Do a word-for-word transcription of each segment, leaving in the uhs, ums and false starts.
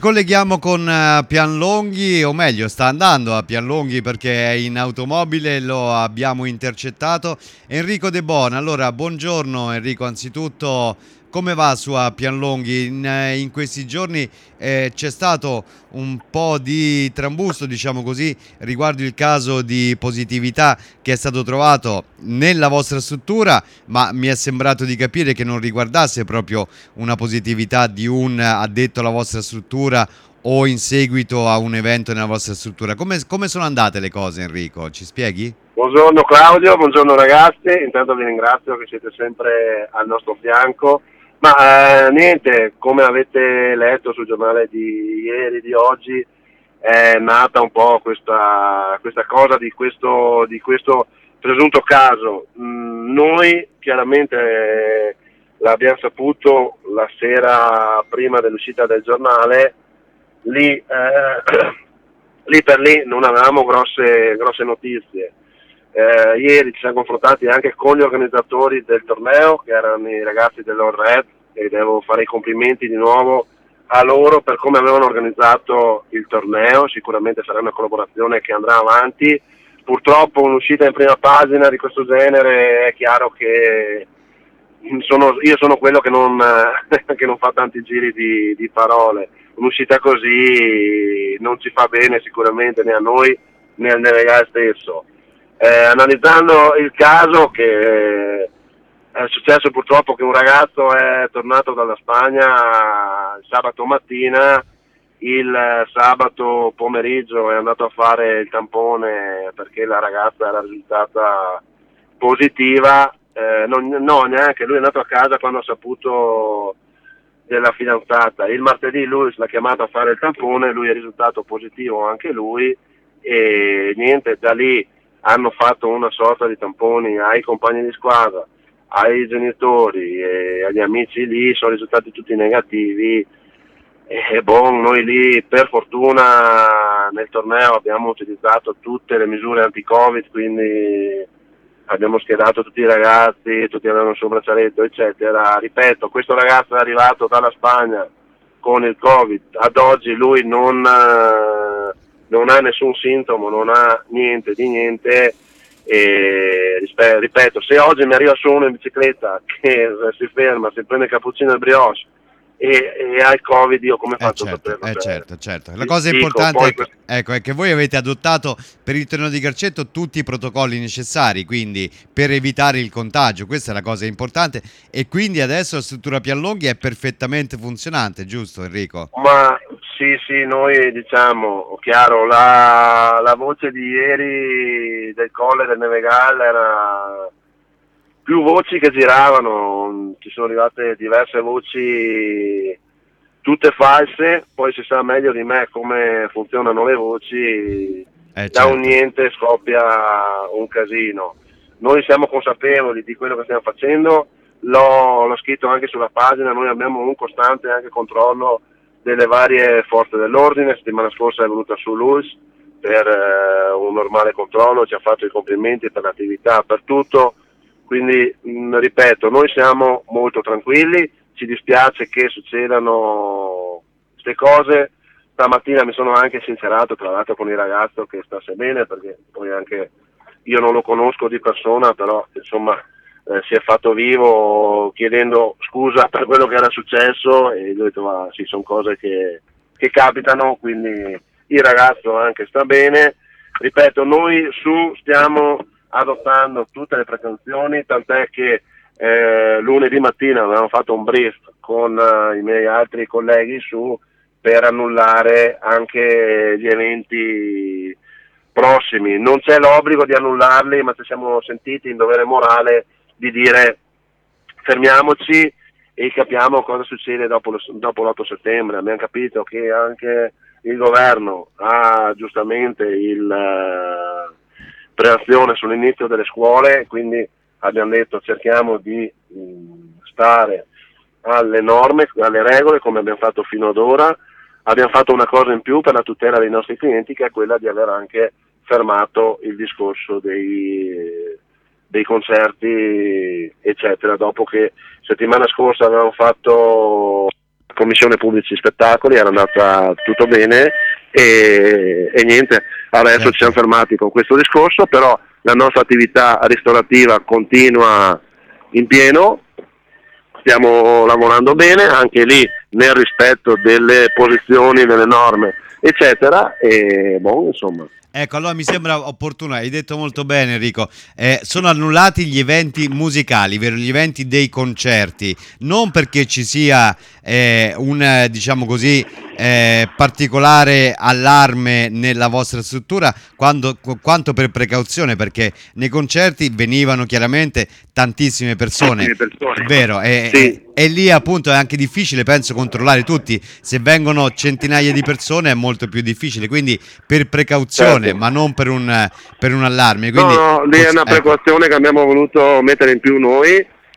Colleghiamo con uh, Pianlonghi, o meglio, sta andando a Pianlonghi perché è in automobile, lo abbiamo intercettato. Enrico De Bona. Allora, buongiorno Enrico, anzitutto come va su a Pianlonghi? In, eh, in questi giorni eh, c'è stato un po' di trambusto, diciamo così, riguardo il caso di positività che è stato trovato nella vostra struttura, ma mi è sembrato di capire che non riguardasse proprio una positività di un addetto alla vostra struttura o in seguito a un evento nella vostra struttura. Come, come sono andate le cose, Enrico? Ci spieghi? Buongiorno Claudio, buongiorno ragazzi, intanto vi ringrazio che siete sempre al nostro fianco, ma eh, niente, come avete letto sul giornale di ieri, di oggi, è nata un po' questa, questa cosa di questo, di questo presunto caso. Mm, noi chiaramente eh, l'abbiamo saputo la sera prima dell'uscita del giornale, lì, eh, lì per lì non avevamo grosse, grosse notizie. Eh, ieri ci siamo confrontati anche con gli organizzatori del torneo, che erano i ragazzi dell'All Red, e devo fare i complimenti di nuovo a loro per come avevano organizzato il torneo. Sicuramente sarà una collaborazione che andrà avanti. Purtroppo un'uscita in prima pagina di questo genere è chiaro che sono, io sono quello che non, che non fa tanti giri di, di parole. Un'uscita così non ci fa bene sicuramente né a noi né al Nevega stesso. Eh, analizzando il caso, che è successo purtroppo che un ragazzo è tornato dalla Spagna il sabato mattina, il sabato pomeriggio è andato a fare il tampone perché la ragazza era risultata positiva, eh, non, no neanche, lui è andato a casa quando ha saputo della fidanzata. Il martedì lui l'ha chiamato a fare il tampone, lui è risultato positivo anche lui, e niente, da lì hanno fatto una sorta di tamponi ai compagni di squadra, ai genitori e agli amici lì, sono risultati tutti negativi. E bon, noi lì per fortuna nel torneo abbiamo utilizzato tutte le misure anti-Covid, quindi abbiamo schedato tutti i ragazzi, tutti avevano il suo braccialetto eccetera. Ripeto, questo ragazzo è arrivato dalla Spagna con il Covid, ad oggi lui non, non ha nessun sintomo, non ha niente di niente. E ripeto, se oggi mi arriva solo uno in bicicletta che si ferma, si prende il cappuccino e il brioche e, e ha il Covid, io come Eh faccio a certo, saperlo? eh Cioè, certo, certo. La cosa dico, importante poi è, che- ecco, è che voi avete adottato per il torneo di calcetto tutti i protocolli necessari, quindi per evitare il contagio, questa è la cosa importante, e quindi adesso la struttura Pianlonghi è perfettamente funzionante, giusto Enrico? Ma sì, sì, noi diciamo, chiaro, la, la voce di ieri del Colle del Nevegal era più voci che giravano, ci sono arrivate diverse voci, tutte false, poi si sa meglio di me come funzionano le voci, Eh da un certo. niente scoppia un casino. Noi siamo consapevoli di quello che stiamo facendo, l'ho, l'ho scritto anche sulla pagina, noi abbiamo un costante anche controllo delle varie forze dell'ordine. La settimana scorsa è venuta su Luis per eh, un normale controllo, ci ha fatto i complimenti per l'attività, per tutto, quindi mh, ripeto, noi siamo molto tranquilli, ci dispiace che succedano queste cose. Stamattina mi sono anche sincerato tra l'altro con il ragazzo che stasse bene, perché poi anche io non lo conosco di persona, però insomma eh, si è fatto vivo chiedendo scusa per quello che era successo, e gli ho detto ma sì, sono cose che, che capitano, quindi il ragazzo anche sta bene. Ripeto, noi su stiamo adottando tutte le precauzioni, tant'è che eh, lunedì mattina avevamo fatto un brief con eh, i miei altri colleghi su per annullare anche gli eventi prossimi. Non c'è l'obbligo di annullarli, ma ci siamo sentiti in dovere morale di dire fermiamoci e capiamo cosa succede dopo, lo, dopo l'otto settembre. Abbiamo capito che anche il governo ha giustamente il uh, preazione sull'inizio delle scuole, quindi abbiamo detto cerchiamo di mh, stare alle norme, alle regole come abbiamo fatto fino ad ora. Abbiamo fatto una cosa in più per la tutela dei nostri clienti, che è quella di aver anche fermato il discorso dei, dei concerti eccetera, dopo che settimana scorsa avevamo fatto commissione pubblici spettacoli, era andata tutto bene e, e niente, adesso certo. ci siamo fermati con questo discorso, però la nostra attività ristorativa continua in pieno, stiamo lavorando bene, anche lì nel rispetto delle posizioni, delle norme, eccetera, e boh, insomma. Ecco, allora mi sembra opportuno, hai detto molto bene Enrico, eh, sono annullati gli eventi musicali, vero? Gli eventi dei concerti, non perché ci sia eh, un, eh, diciamo così, eh, particolare allarme nella vostra struttura, quando, qu- quanto per precauzione, perché nei concerti venivano chiaramente tantissime persone, Tantissime persone. vero? E, Sì. e- e lì appunto è anche difficile, penso, controllare tutti. Se vengono centinaia di persone è molto più difficile, quindi per precauzione, Certo. ma non per un, per un allarme. No, Quindi, no, lì è una ecco, precauzione che abbiamo voluto mettere in più noi,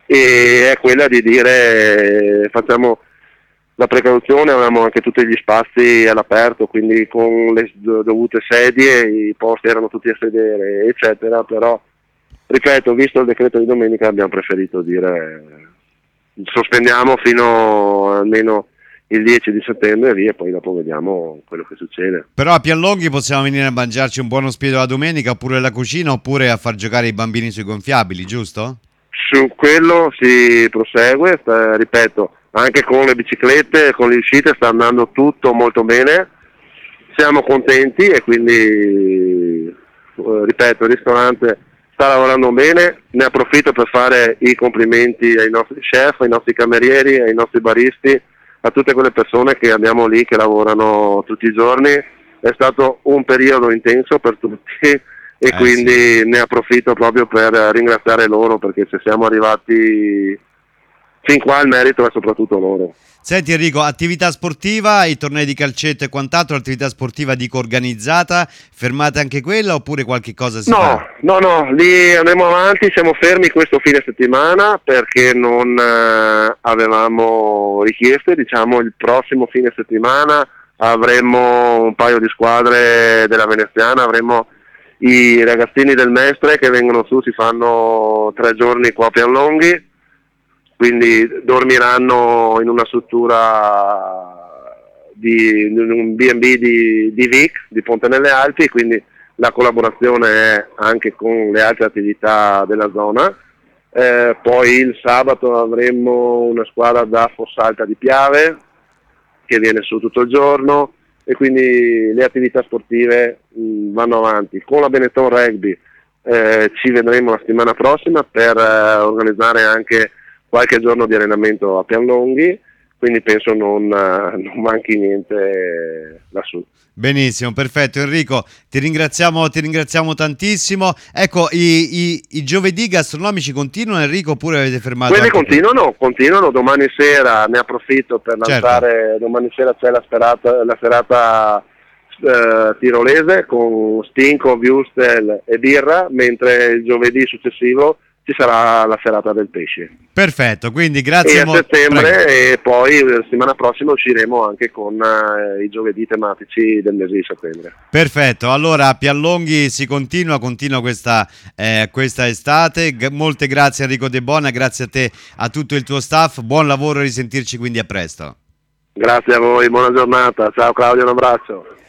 e è quella di dire eh, facciamo la precauzione, avevamo anche tutti gli spazi all'aperto, quindi con le do- dovute sedie, i posti erano tutti a sedere, eccetera, però ripeto, visto il decreto di domenica abbiamo preferito dire eh, sospendiamo fino almeno il dieci di settembre e via, e poi dopo vediamo quello che succede. però a Pianlonghi possiamo venire a mangiarci un buono spiedo la domenica, oppure alla cucina, oppure a far giocare i bambini sui gonfiabili, giusto? Su quello si prosegue, sta- ripeto, anche con le biciclette, con le uscite sta andando tutto molto bene, siamo contenti e quindi, eh, ripeto, il ristorante sta lavorando bene, ne approfitto per fare i complimenti ai nostri chef, ai nostri camerieri, ai nostri baristi, a tutte quelle persone che abbiamo lì che lavorano tutti i giorni. È stato un periodo intenso per tutti e Eh, quindi ne approfitto proprio per ringraziare loro, perché se siamo arrivati fin qua il merito è soprattutto loro. Senti Enrico, attività sportiva, i tornei di calcetto e quant'altro, attività sportiva dico organizzata, fermate anche quella oppure qualche cosa si No, fa? no, no, lì andremo avanti, siamo fermi questo fine settimana perché non eh, avevamo richieste, diciamo il prossimo fine settimana avremo un paio di squadre della veneziana, avremo i ragazzini del Mestre che vengono su, si fanno tre giorni qua a Pianlonghi, quindi dormiranno in una struttura di in un B and B di, di Vic, di Ponte nelle Alpi, quindi la collaborazione è anche con le altre attività della zona. Eh, poi il sabato avremo una squadra da Fossalta di Piave che viene su tutto il giorno, e quindi le attività sportive mh, vanno avanti. Con la Benetton Rugby eh, ci vedremo la settimana prossima per eh, organizzare anche qualche giorno di allenamento a Pianlonghi, quindi penso non, eh, non manchi niente lassù. Benissimo, perfetto Enrico, ti ringraziamo, ti ringraziamo tantissimo. Ecco, i, i, i giovedì gastronomici continuano Enrico, oppure avete fermato? Quelli anche continuano, continuano, domani sera ne approfitto per lanciare, Certo. domani sera c'è la serata, la serata eh, tirolese con stinco, wurstel e birra, mentre il giovedì successivo ci sarà la serata del pesce. Perfetto, quindi grazie E a mo- settembre prego. e poi la settimana prossima usciremo anche con eh, i giovedì tematici del mese di settembre. Perfetto, allora a Pianlonghi si continua, continua questa, eh, questa estate. G- molte grazie Enrico De Bona, grazie a te, a tutto il tuo staff, buon lavoro e risentirci quindi a presto. Grazie a voi, buona giornata, ciao Claudio, un abbraccio.